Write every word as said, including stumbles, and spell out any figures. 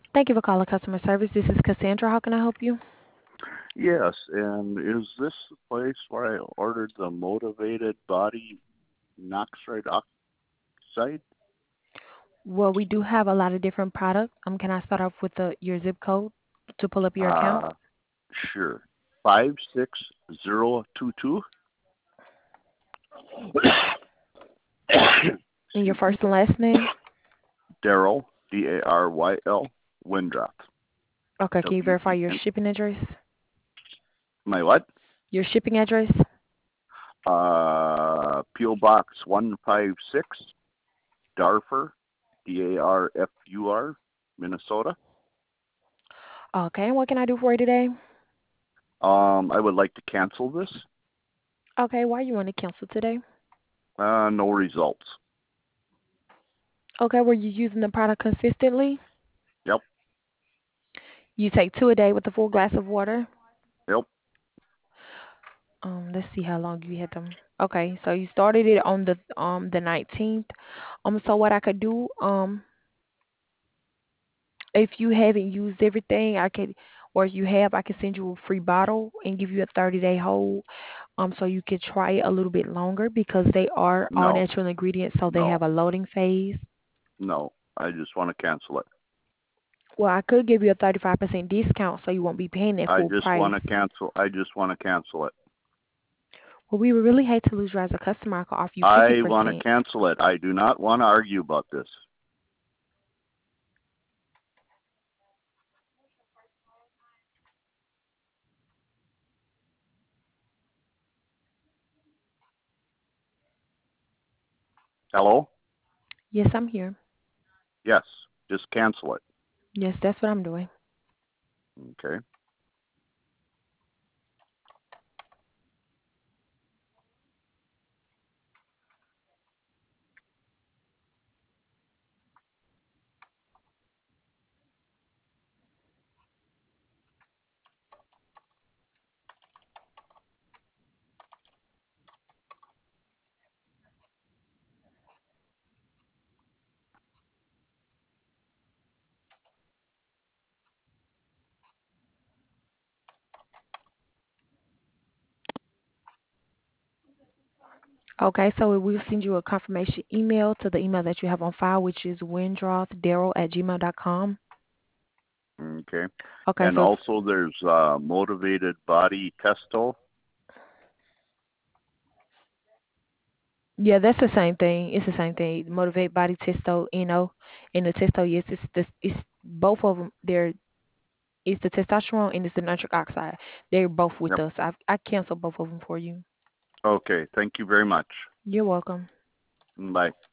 Thank you for calling customer service. This is Cassandra. How can I help you? Yes, and is this the place where I ordered the motivated body monoxide oxide? Well, we do have a lot of different products. Um, can I start off with the, your zip code to pull up your account Uh, sure. Five six zero two two. and your Excuse me. first and last name? Daryl D A R Y L Windrop Okay, can you W verify E your N. shipping address? My what? Your shipping address? Uh, P O Box one five six, Darfur D A R F U R, Minnesota. Okay, and what can I do for you today? Um, I would like to cancel this. Okay, why you want to cancel today? Uh, no results. Okay, were you using the product consistently? Yep. You take two a day with a full glass of water? Yep. Um, let's see how long you had them. Okay, so you started it on the um the nineteenth. Um, so what I could do, um, if you haven't used everything, I could, or if you have, I could send you a free bottle and give you a thirty day hold, um, so you could try it a little bit longer because they are all No. natural ingredients, so they No. have a loading phase. No. I just want to cancel it. Well, I could give you a thirty-five percent discount so you won't be paying that I full just want price. to cancel. I just want to cancel it. Well, we would really hate to lose you as a customer. I could offer you I want to fifty percent. cancel it. I do not want to argue about this. Hello? Yes, I'm here. Yes. Just cancel it. Yes, that's what I'm doing. Okay. Okay, so we'll send you a confirmation email to the email that you have on file, which is windrothdaryl at gmail dot com. Okay. Okay, And so also there's uh, motivated body testo. yeah, that's the same thing. It's the same thing. Motivate body testo, you know, and the testo, yes, it's this, it's both of them. They're it's the testosterone and it's the nitric oxide. They're both with Yep. us. I I canceled both of them for you. Okay. Thank you very much. You're welcome. Bye.